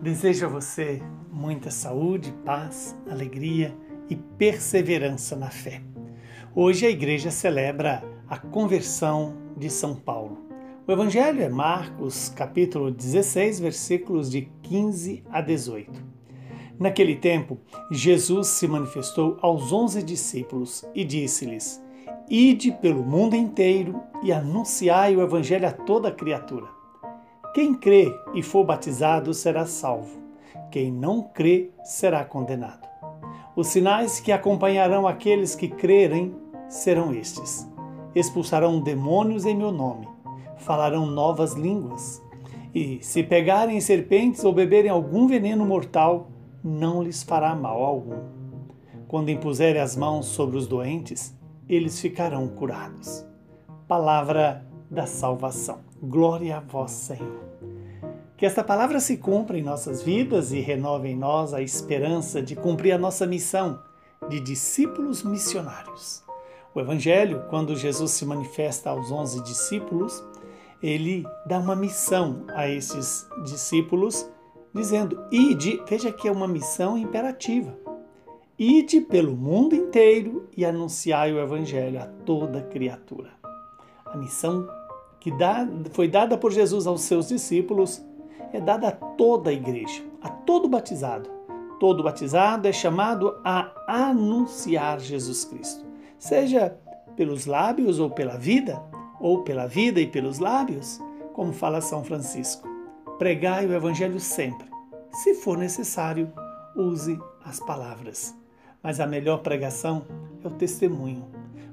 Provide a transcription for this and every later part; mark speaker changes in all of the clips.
Speaker 1: Desejo a você muita saúde, paz, alegria e perseverança na fé. Hoje a igreja celebra a conversão de São Paulo. O evangelho é Marcos, capítulo 16, versículos de 15 a 18. Naquele tempo, Jesus se manifestou aos 11 discípulos e disse-lhes: Ide pelo mundo inteiro e anunciai o evangelho a toda criatura. Quem crê e for batizado será salvo. Quem não crê será condenado. Os sinais que acompanharão aqueles que crerem serão estes: expulsarão demônios em meu nome, falarão novas línguas, e se pegarem serpentes ou beberem algum veneno mortal, não lhes fará mal algum. Quando impuserem as mãos sobre os doentes, eles ficarão curados. Palavra da salvação. Glória a vós, Senhor. Que esta palavra se cumpra em nossas vidas e renove em nós a esperança de cumprir a nossa missão de discípulos missionários. O Evangelho, quando Jesus se manifesta aos 11 discípulos, ele dá uma missão a esses discípulos, dizendo: Ide, veja que é uma missão imperativa. Ide pelo mundo inteiro e anunciai o Evangelho a toda criatura. A missão que foi dada por Jesus aos seus discípulos é dada a toda a igreja, a todo batizado. Todo batizado é chamado a anunciar Jesus Cristo, seja pelos lábios ou pela vida e pelos lábios, como fala São Francisco. Pregai o Evangelho sempre. Se for necessário, use as palavras. Mas a melhor pregação é o testemunho.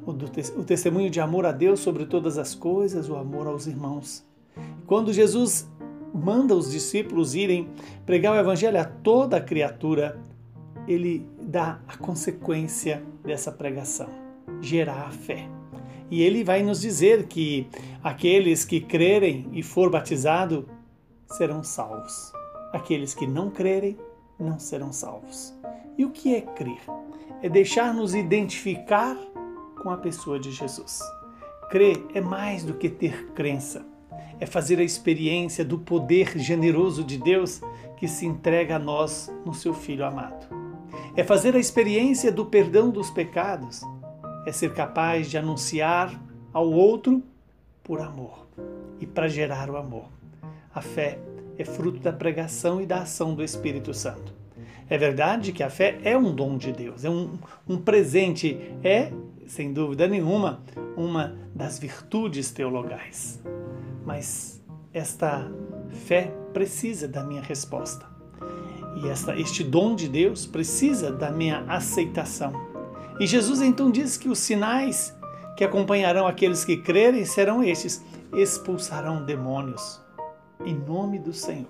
Speaker 1: O testemunho de amor a Deus sobre todas as coisas, o amor aos irmãos. Quando Jesus manda os discípulos irem pregar o Evangelho a toda a criatura, ele dá a consequência dessa pregação: gerar a fé. E ele vai nos dizer que aqueles que crerem e for batizado serão salvos. Aqueles que não crerem não serão salvos. E o que é crer? É deixar-nos identificar com a pessoa de Jesus. Crer é mais do que ter crença. É fazer a experiência do poder generoso de Deus que se entrega a nós no seu Filho amado. É fazer a experiência do perdão dos pecados. É ser capaz de anunciar ao outro por amor e para gerar o amor. A fé é fruto da pregação e da ação do Espírito Santo. É verdade que a fé é um dom de Deus, é um presente, é, sem dúvida nenhuma, uma das virtudes teologais. Mas esta fé precisa da minha resposta. E este dom de Deus precisa da minha aceitação. E Jesus então diz que os sinais que acompanharão aqueles que crerem serão estes: expulsarão demônios em nome do Senhor.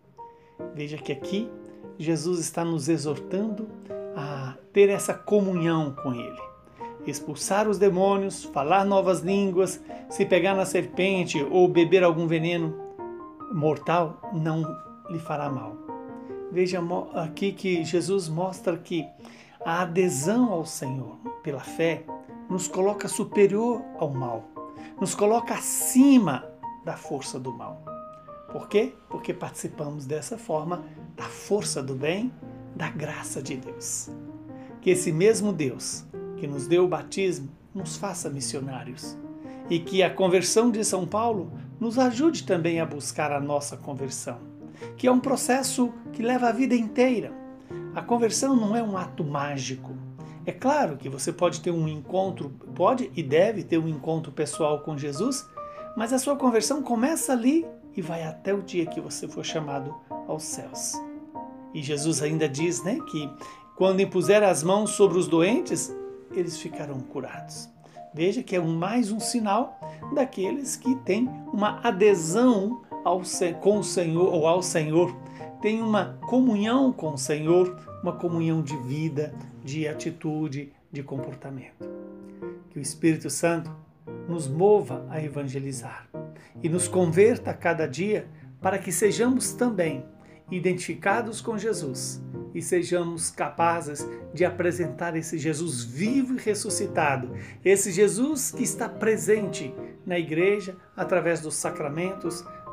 Speaker 1: Veja que aqui Jesus está nos exortando a ter essa comunhão com Ele. Expulsar os demônios, falar novas línguas, se pegar na serpente ou beber algum veneno mortal, não lhe fará mal. Veja aqui que Jesus mostra que a adesão ao Senhor pela fé nos coloca superior ao mal, nos coloca acima da força do mal. Por quê? Porque participamos dessa forma da força do bem, da graça de Deus. Que esse mesmo Deus que nos deu o batismo nos faça missionários e que a conversão de São Paulo nos ajude também a buscar a nossa conversão, que é um processo que leva a vida inteira. A conversão não é um ato mágico. É claro que você pode ter um encontro, pode e deve ter um encontro pessoal com Jesus, mas a sua conversão começa ali e vai até o dia que você for chamado aos céus. E Jesus ainda diz, que quando impuser as mãos sobre os doentes, eles ficarão curados. Veja que é mais um sinal daqueles que têm uma adesão com o Senhor ou ao Senhor, tem uma comunhão com o Senhor, uma comunhão de vida, de atitude, de comportamento. Que o Espírito Santo nos mova a evangelizar e nos converta a cada dia para que sejamos também identificados com Jesus e sejamos capazes de apresentar esse Jesus vivo e ressuscitado, esse Jesus que está presente na igreja através dos sacramentos,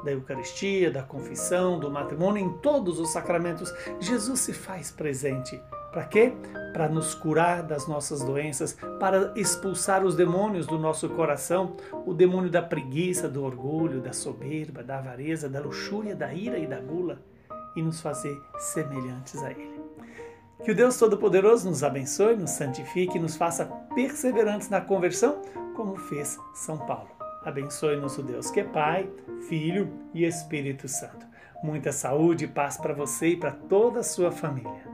Speaker 1: da Eucaristia, da confissão, do matrimônio, em todos os sacramentos, Jesus se faz presente. Para quê? Para nos curar das nossas doenças, para expulsar os demônios do nosso coração, o demônio da preguiça, do orgulho, da soberba, da avareza, da luxúria, da ira e da gula, e nos fazer semelhantes a Ele. Que o Deus Todo-Poderoso nos abençoe, nos santifique e nos faça perseverantes na conversão, como fez São Paulo. Abençoe-nos o Deus que é Pai, Filho e Espírito Santo. Muita saúde e paz para você e para toda a sua família.